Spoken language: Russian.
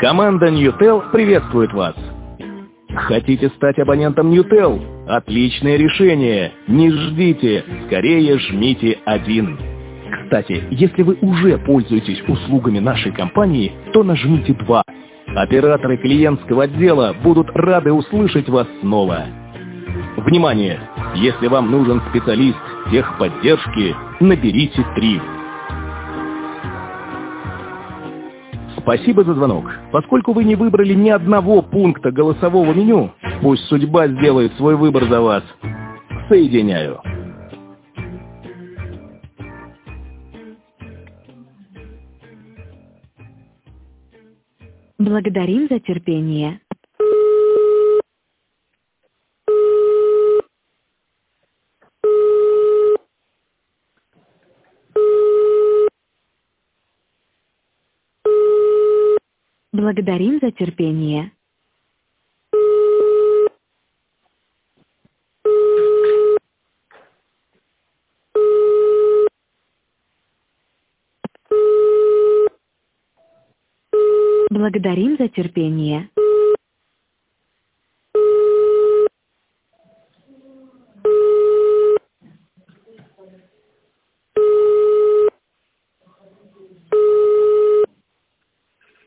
Команда NewTel приветствует вас. Хотите стать абонентом NewTel? Отличное решение. Не ждите, скорее жмите 1. Кстати, если вы уже пользуетесь услугами нашей компании, то нажмите 2. Операторы клиентского отдела будут рады услышать вас снова. Внимание! Если вам нужен специалист техподдержки, наберите 3. Спасибо за звонок. Поскольку вы не выбрали ни одного пункта голосового меню, пусть судьба сделает свой выбор за вас. Соединяю. Благодарим за терпение. Благодарим за терпение. Благодарим за терпение.